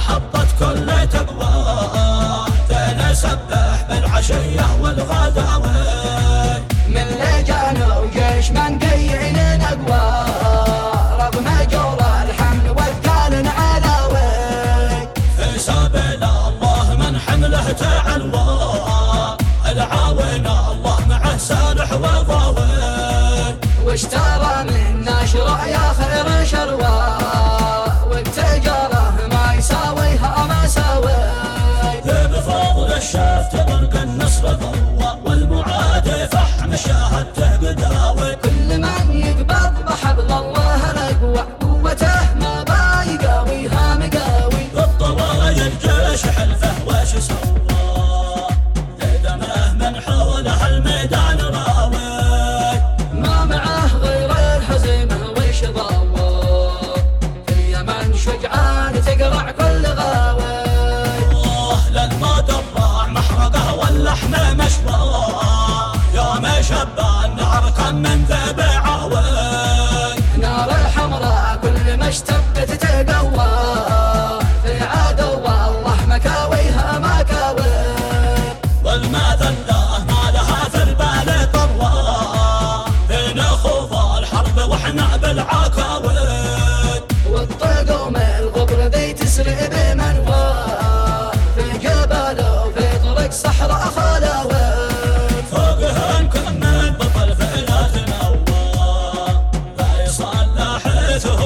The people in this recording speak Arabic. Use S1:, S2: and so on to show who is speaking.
S1: محبة كل تقوى، فنسبح بالعشية والغداوي.
S2: من لجان وجيش من قيعين أقوى، رغم جور الحمل والكال علاوي.
S1: في سبيل الله من حمله تعلوى، العاون الله معه سالح وضاوي.
S2: واشترى منا شرع يا خير شروى، والتجارة ما يساويها مساوي.
S1: بفضل الشفت برق النصر ضوى، والمعادي فحم شاهدته قداوي.
S2: كل من يقبض بحبل الله الأقوى، قوته ما بايقاويها مقاوي.
S1: الطوايا الجيش حلفه وش سوى، دمه من حوله الميدان راوي.
S2: ما معه غير الهزيمة وش ضوى، في اليمن شجعان تقرع كل غاوي.
S1: لما دبع محرقه واللحم مشوى، يوم شب النار كم من ذب عاوي.
S2: نار الحمراء كل ما اشتبت تقوى، في عدو الله مكاويها مكاوي.
S1: والمذلة ما لها في البال طروى، بين خوض الحرب واحنا بالعكاوي.
S2: والطقوم الغبر ذي تسرع بمنوى، في جبل وفي طرق صحراء خلاوي.
S1: فوقهن كم من بطل فئات نوى، لا يصلح حيثه